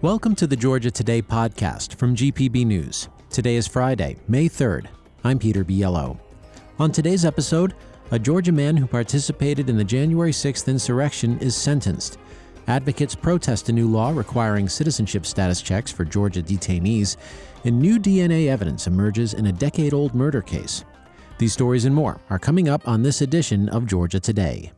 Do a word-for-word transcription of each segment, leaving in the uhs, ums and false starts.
Welcome to the Georgia Today podcast from G P B News. Today is Friday, May third. I'm Peter Biello. On today's episode, a Georgia man who participated in the January sixth insurrection is sentenced. Advocates protest a new law requiring citizenship status checks for Georgia detainees, and new D N A evidence emerges in a decade-old murder case. These stories and more are coming up on this edition of Georgia Today.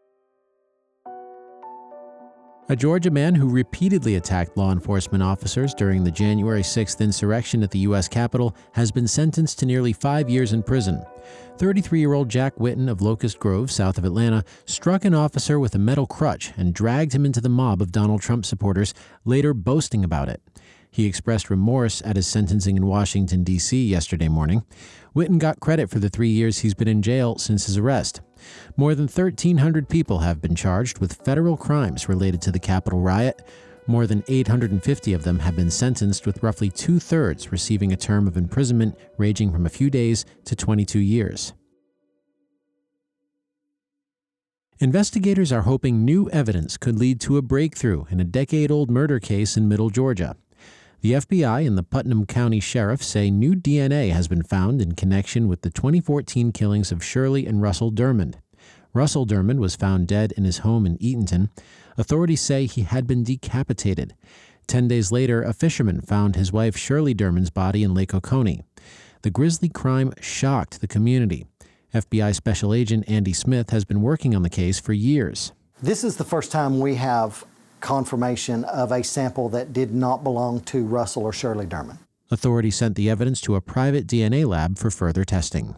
A Georgia man who repeatedly attacked law enforcement officers during the January sixth insurrection at the U S Capitol has been sentenced to nearly five years in prison. thirty-three-year-old Jack Whitten of Locust Grove, south of Atlanta, struck an officer with a metal crutch and dragged him into the mob of Donald Trump supporters, later boasting about it. He expressed remorse at his sentencing in Washington, D C yesterday morning. Whitten got credit for the three years he's been in jail since his arrest. More than thirteen hundred people have been charged with federal crimes related to the Capitol riot. More than eight hundred fifty of them have been sentenced, with roughly two-thirds receiving a term of imprisonment ranging from a few days to twenty-two years. Investigators are hoping new evidence could lead to a breakthrough in a decade-old murder case in Middle Georgia. The F B I and the Putnam County Sheriff say new D N A has been found in connection with the twenty fourteen killings of Shirley and Russell Dermond. Russell Dermond was found dead in his home in Eatonton. Authorities say he had been decapitated. Ten days later, a fisherman found his wife Shirley Dermond's body in Lake Oconee. The grisly crime shocked the community. F B I Special Agent Andy Smith has been working on the case for years. This is the first time we have confirmation of a sample that did not belong to Russell or Shirley Dermond. Authorities sent the evidence to a private D N A lab for further testing.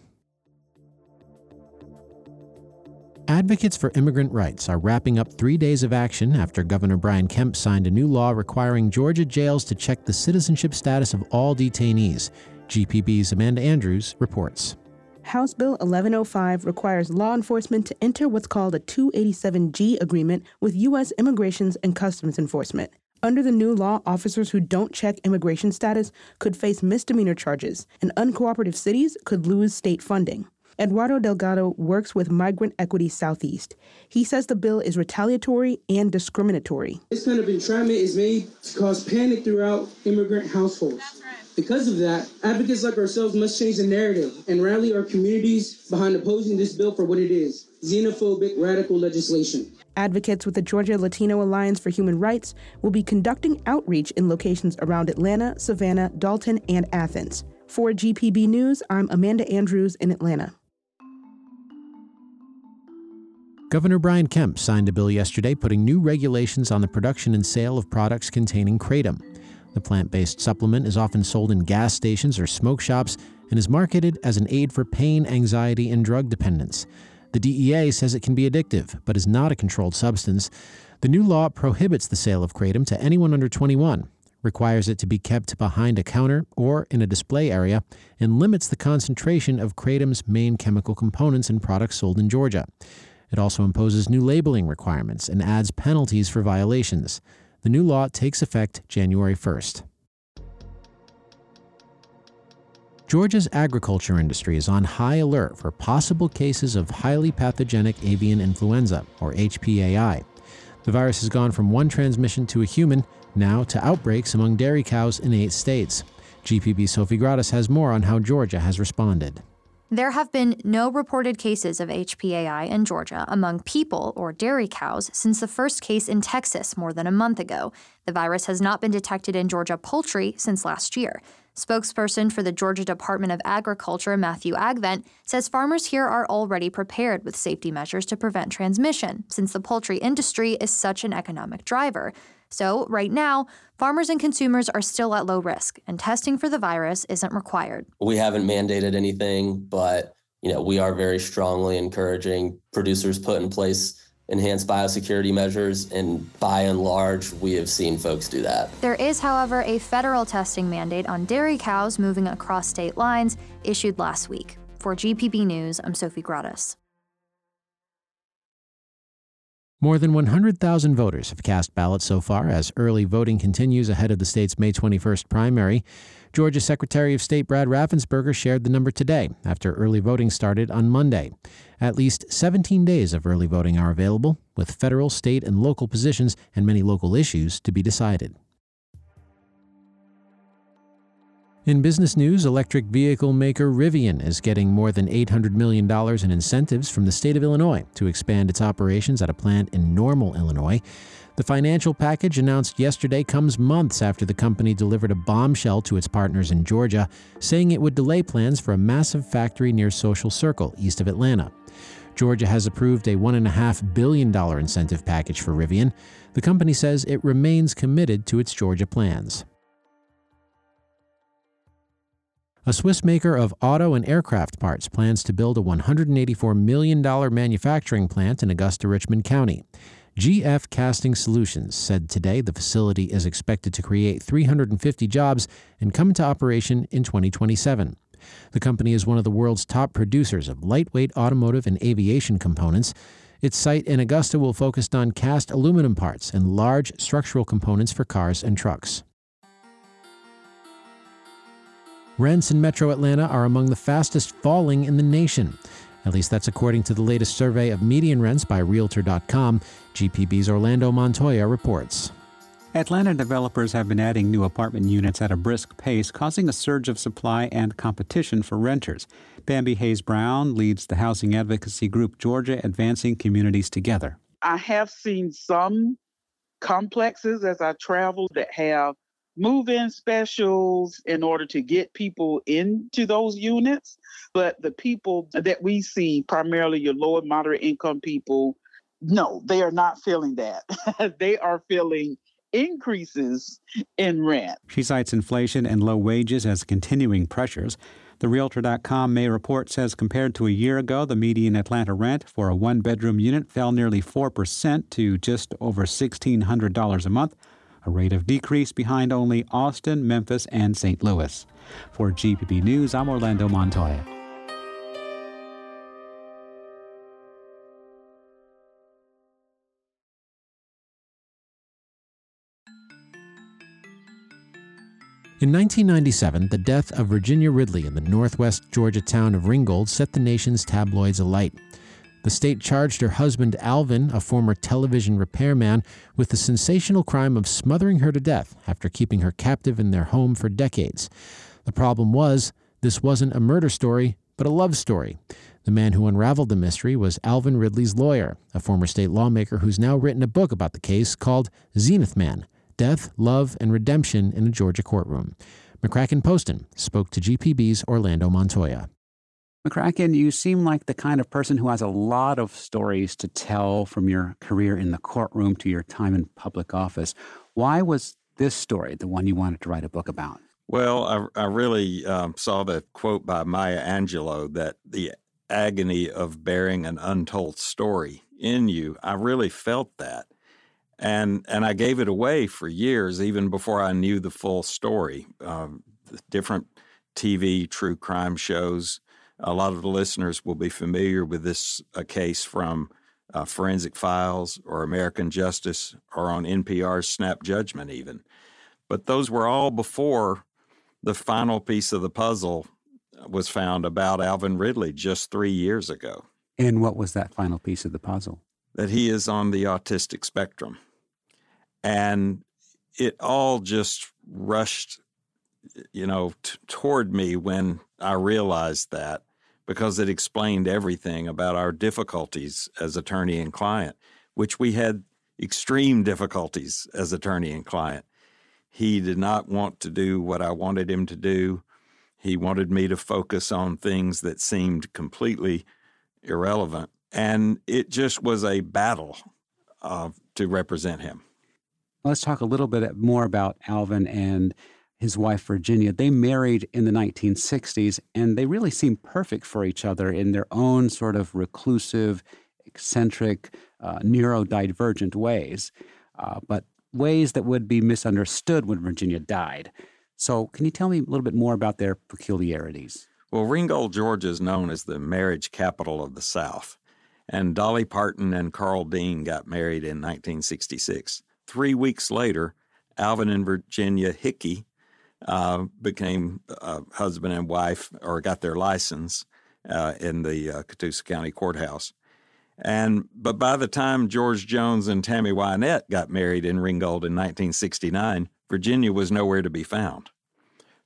Advocates for immigrant rights are wrapping up three days of action after Governor Brian Kemp signed a new law requiring Georgia jails to check the citizenship status of all detainees. G P B's Amanda Andrews reports. House Bill eleven oh five requires law enforcement to enter what's called a two eighty-seven G agreement with U S Immigration and Customs Enforcement. Under the new law, officers who don't check immigration status could face misdemeanor charges, and uncooperative cities could lose state funding. Eduardo Delgado works with Migrant Equity Southeast. He says the bill is retaliatory and discriminatory. This kind of entrapment is made to cause panic throughout immigrant households. That's right. Because of that, advocates like ourselves must change the narrative and rally our communities behind opposing this bill for what it is: xenophobic radical legislation. Advocates with the Georgia Latino Alliance for Human Rights will be conducting outreach in locations around Atlanta, Savannah, Dalton, and Athens. For G P B News, I'm Amanda Andrews in Atlanta. Governor Brian Kemp signed a bill yesterday putting new regulations on the production and sale of products containing kratom. The plant-based supplement is often sold in gas stations or smoke shops and is marketed as an aid for pain, anxiety, and drug dependence. The D E A says it can be addictive, but is not a controlled substance. The new law prohibits the sale of kratom to anyone under twenty-one, requires it to be kept behind a counter or in a display area, and limits the concentration of kratom's main chemical components in products sold in Georgia. It also imposes new labeling requirements and adds penalties for violations. The new law takes effect January first. Georgia's agriculture industry is on high alert for possible cases of highly pathogenic avian influenza, or H P A I. The virus has gone from one transmission to a human, now to outbreaks among dairy cows in eight states. G P B's Sophie Gratis has more on how Georgia has responded. There have been no reported cases of H P A I in Georgia among people or dairy cows since the first case in Texas more than a month ago. The virus has not been detected in Georgia poultry since last year. Spokesperson for the Georgia Department of Agriculture, Matthew Agvent, says farmers here are already prepared with safety measures to prevent transmission, since the poultry industry is such an economic driver. So, right now, farmers and consumers are still at low risk, and testing for the virus isn't required. We haven't mandated anything, but you know, we are very strongly encouraging producers put in place enhanced biosecurity measures, and by and large, we have seen folks do that. There is, however, a federal testing mandate on dairy cows moving across state lines issued last week. For G P B News, I'm Sophie Gratis. More than one hundred thousand voters have cast ballots so far as early voting continues ahead of the state's May twenty-first primary. Georgia Secretary of State Brad Raffensperger shared the number today after early voting started on Monday. At least seventeen days of early voting are available, with federal, state, and local positions and many local issues to be decided. In business news, electric vehicle maker Rivian is getting more than eight hundred million dollars in incentives from the state of Illinois to expand its operations at a plant in Normal, Illinois. The financial package announced yesterday comes months after the company delivered a bombshell to its partners in Georgia, saying it would delay plans for a massive factory near Social Circle, east of Atlanta. Georgia has approved a one point five billion dollars incentive package for Rivian. The company says it remains committed to its Georgia plans. A Swiss maker of auto and aircraft parts plans to build a one hundred eighty-four million dollars manufacturing plant in Augusta-Richmond County. G F Casting Solutions said today the facility is expected to create three hundred fifty jobs and come into operation in twenty twenty-seven. The company is one of the world's top producers of lightweight automotive and aviation components. Its site in Augusta will focus on cast aluminum parts and large structural components for cars and trucks. Rents in Metro Atlanta are among the fastest falling in the nation. At least that's according to the latest survey of median rents by Realtor dot com. G P B's Orlando Montoya reports. Atlanta developers have been adding new apartment units at a brisk pace, causing a surge of supply and competition for renters. Bambi Hayes Brown leads the housing advocacy group Georgia Advancing Communities Together. I have seen some complexes as I travel that have move-in specials in order to get people into those units. But the people that we see, primarily your low and moderate income people, no, they are not feeling that. They are feeling increases in rent. She cites inflation and low wages as continuing pressures. The Realtor dot com May report says compared to a year ago, the median Atlanta rent for a one-bedroom unit fell nearly four percent to just over sixteen hundred dollars a month, a rate of decrease behind only Austin, Memphis, and Saint Louis. For G P B News, I'm Orlando Montoya. In nineteen ninety-seven, the death of Virginia Ridley in the northwest Georgia town of Ringgold set the nation's tabloids alight. The state charged her husband, Alvin, a former television repairman, with the sensational crime of smothering her to death after keeping her captive in their home for decades. The problem was, this wasn't a murder story, but a love story. The man who unraveled the mystery was Alvin Ridley's lawyer, a former state lawmaker who's now written a book about the case called Zenith Man: Death, Love, and Redemption in a Georgia Courtroom. McCracken Poston spoke to G P B's Orlando Montoya. McCracken, you seem like the kind of person who has a lot of stories to tell, from your career in the courtroom to your time in public office. Why was this story the one you wanted to write a book about? Well, I, I really um, saw the quote by Maya Angelou that the agony of bearing an untold story in you. I really felt that. And and I gave it away for years, even before I knew the full story. Um, different T V true crime shows. A lot of the listeners will be familiar with this uh, case from uh, Forensic Files or American Justice or on N P R's Snap Judgment even. But those were all before the final piece of the puzzle was found about Alvin Ridley just three years ago. And what was that final piece of the puzzle? That he is on the autistic spectrum. And it all just rushed, you know, t- toward me when I realized that, because it explained everything about our difficulties as attorney and client, which we had extreme difficulties as attorney and client. He did not want to do what I wanted him to do. He wanted me to focus on things that seemed completely irrelevant. And it just was a battle uh, to represent him. Let's talk a little bit more about Alvin and his wife, Virginia. They married in the nineteen sixties, and they really seemed perfect for each other in their own sort of reclusive, eccentric, uh, neurodivergent ways, uh, but ways that would be misunderstood when Virginia died. So can you tell me a little bit more about their peculiarities? Well, Ringgold, Georgia is known as the marriage capital of the South, and Dolly Parton and Carl Dean got married in nineteen sixty-six. Three weeks later, Alvin and Virginia Hickey uh, became uh, husband and wife, or got their license uh, in the uh, Catoosa County Courthouse. And but by the time George Jones and Tammy Wynette got married in Ringgold in nineteen sixty-nine, Virginia was nowhere to be found.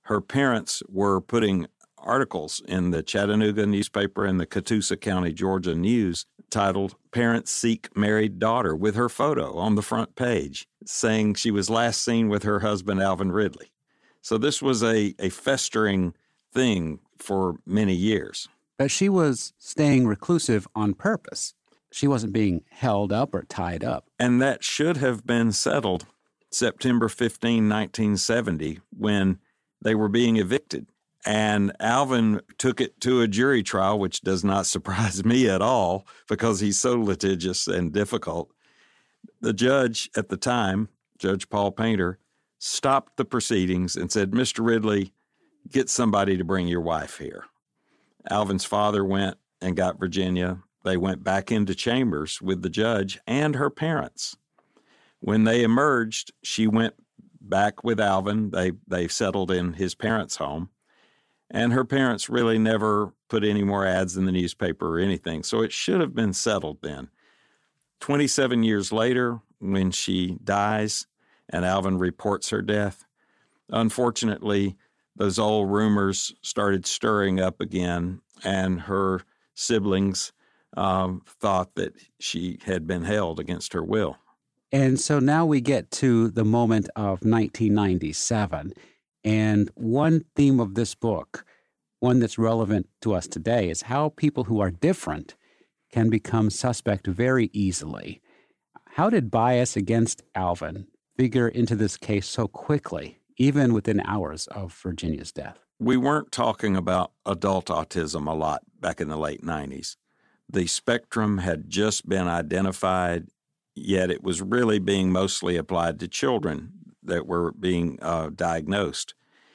her parents were putting articles in the Chattanooga newspaper and the Catoosa County, Georgia News titled Parents Seek Married Daughter with her photo on the front page, saying she was last seen with her husband, Alvin Ridley. So this was a, a festering thing for many years. But she was staying reclusive on purpose. She wasn't being held up or tied up. And that should have been settled September fifteenth, nineteen seventy, when they were being evicted. And Alvin took it to a jury trial, which does not surprise me at all because he's so litigious and difficult. The judge at the time, Judge Paul Painter, stopped the proceedings and said, Mister Ridley, get somebody to bring your wife here. Alvin's father went and got Virginia. They went back into chambers with the judge and her parents. When they emerged, she went back with Alvin. They, they settled in his parents' home. And her parents really never put any more ads in the newspaper or anything. So it should have been settled then. twenty-seven years later, when she dies and Alvin reports her death, unfortunately, those old rumors started stirring up again, and her siblings um, thought that she had been held against her will. And so now we get to the moment of nineteen ninety-seven. And one theme of this book, one that's relevant to us today, is how people who are different can become suspect very easily. How did bias against Alvin figure into this case so quickly, even within hours of Virginia's death? We weren't talking about adult autism a lot back in the late nineties. The spectrum had just been identified, yet it was really being mostly applied to children that were being uh, diagnosed.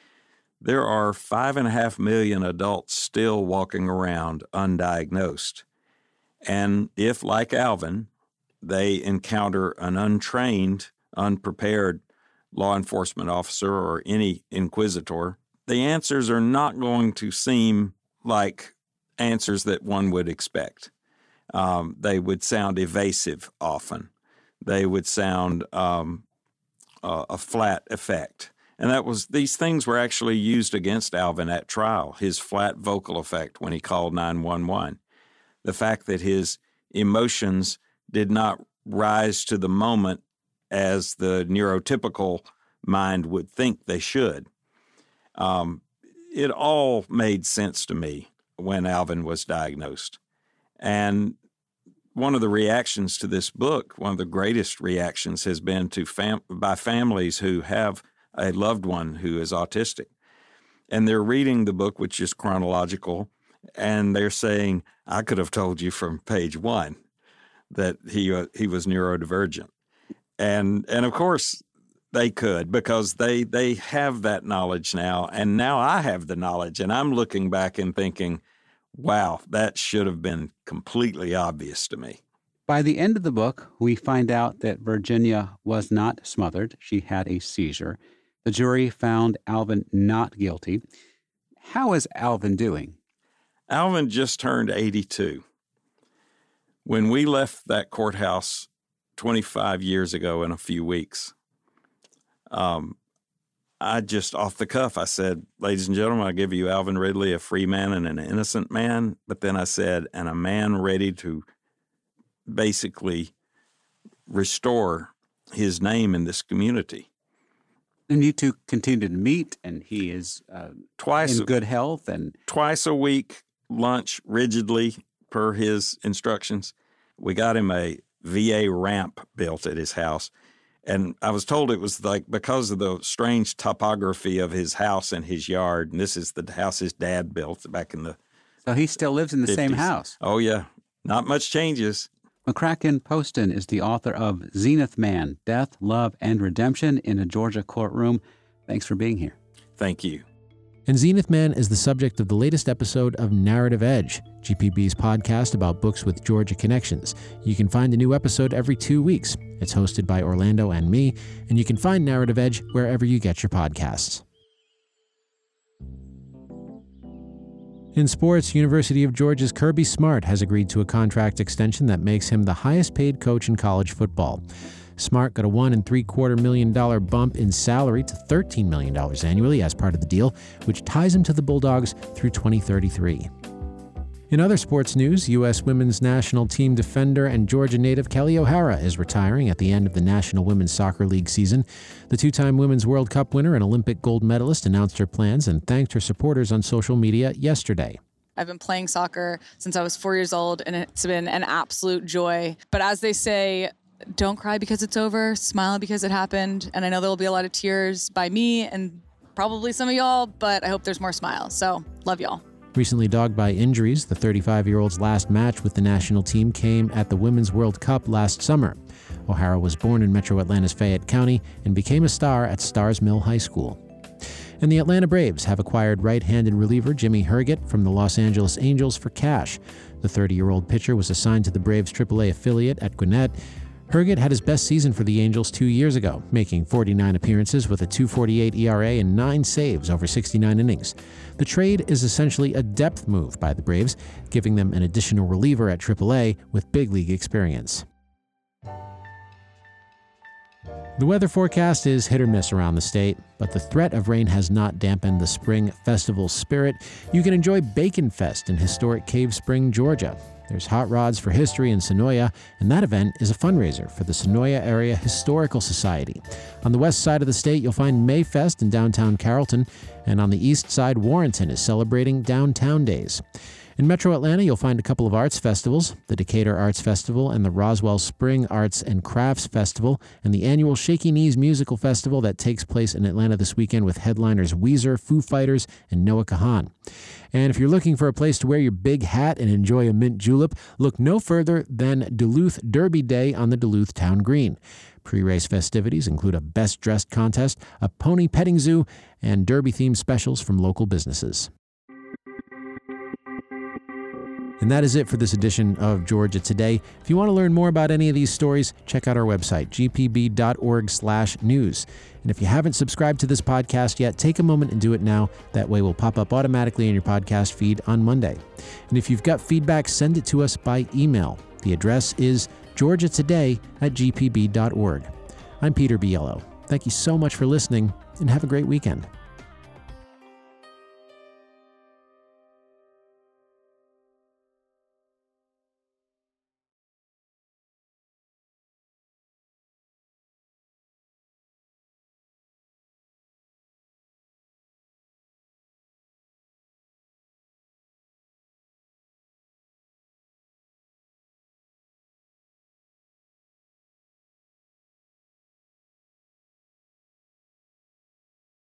There are five and a half million adults still walking around undiagnosed. And if, like Alvin, they encounter an untrained, unprepared law enforcement officer or any inquisitor, the answers are not going to seem like answers that one would expect. Um, they would sound evasive often. They would sound um, uh, a flat effect. And that was, these things were actually used against Alvin at trial, his flat vocal effect when he called nine one one. The fact that his emotions did not rise to the moment as the neurotypical mind would think they should. Um, it all made sense to me when Alvin was diagnosed. And one of the reactions to this book, one of the greatest reactions, has been to fam- by families who have a loved one who is autistic. And they're reading the book, which is chronological, and they're saying, I could have told you from page one that he uh, he was neurodivergent. And and of course they could, because they they have that knowledge now, and now I have the knowledge, and I'm looking back and thinking, wow, that should have been completely obvious to me. By the end of the book, we find out that Virginia was not smothered. She had a seizure. The jury found Alvin not guilty. How is Alvin doing? Alvin just turned eighty-two. When we left that courthouse twenty-five years ago in a few weeks, um, I just, off the cuff, I said, ladies and gentlemen, I give you Alvin Ridley, a free man and an innocent man. But then I said, and a man ready to basically restore his name in this community. And you two continue to meet, and he is uh, twice in good health. And twice a week, lunch rigidly per his instructions. We got him a V A ramp built at his house. And I was told it was like because of the strange topography of his house and his yard. And this is the house his dad built back in the So he still lives in the fifties. Same house. Oh, yeah. Not much changes. McCracken Poston is the author of Zenith Man, Death, Love, and Redemption in a Georgia Courtroom. Thanks for being here. Thank you. And Zenith Man is the subject of the latest episode of Narrative Edge, G P B's podcast about books with Georgia connections. You can find a new episode every two weeks. It's hosted by Orlando and me, and you can find Narrative Edge wherever you get your podcasts. In sports, University of Georgia's Kirby Smart has agreed to a contract extension that makes him the highest-paid coach in college football. Smart got a one and three quarter million dollar bump in salary to thirteen million dollars annually as part of the deal, which ties him to the Bulldogs through twenty thirty-three. In other sports news, U S women's national team defender and Georgia native Kelly O'Hara is retiring at the end of the National Women's Soccer League season. The two-time Women's World Cup winner and Olympic gold medalist announced her plans and thanked her supporters on social media yesterday. I've been playing soccer since I was four years old, and it's been an absolute joy. But as they say, don't cry because it's over, smile because it happened. And I know there will be a lot of tears by me and probably some of y'all, but I hope there's more smiles. So, love y'all. Recently dogged by injuries, the thirty-five-year-old's last match with the national team came at the Women's World Cup last summer. O'Hara was born in Metro Atlanta's Fayette County and became a star at Stars Mill High School. And the Atlanta Braves have acquired right-handed reliever Jimmy Herget from the Los Angeles Angels for cash. The thirty-year-old pitcher was assigned to the Braves triple A affiliate at Gwinnett. Herget had his best season for the Angels two years ago, making forty-nine appearances with a two point four eight E R A and nine saves over sixty-nine innings. The trade is essentially a depth move by the Braves, giving them an additional reliever at triple A with big league experience. The weather forecast is hit or miss around the state, but the threat of rain has not dampened the spring festival spirit. You can enjoy Bacon Fest in historic Cave Spring, Georgia. There's Hot Rods for History in Sonoya, and that event is a fundraiser for the Sonoya Area Historical Society. On the west side of the state, you'll find Mayfest in downtown Carrollton, and on the east side, Warrenton is celebrating Downtown Days. In Metro Atlanta, you'll find a couple of arts festivals, the Decatur Arts Festival and the Roswell Spring Arts and Crafts Festival, and the annual Shaky Knees Musical Festival that takes place in Atlanta this weekend with headliners Weezer, Foo Fighters, and Noah Kahan. And if you're looking for a place to wear your big hat and enjoy a mint julep, look no further than Duluth Derby Day on the Duluth Town Green. Pre-race festivities include a best dressed contest, a pony petting zoo, and derby-themed specials from local businesses. And that is it for this edition of Georgia Today. If you want to learn more about any of these stories, check out our website, g p b dot org slash news. And if you haven't subscribed to this podcast yet, take a moment and do it now. That way we'll pop up automatically in your podcast feed on Monday. And if you've got feedback, send it to us by email. The address is georgia today at g p b dot org. I'm Peter Biello. Thank you so much for listening, and have a great weekend.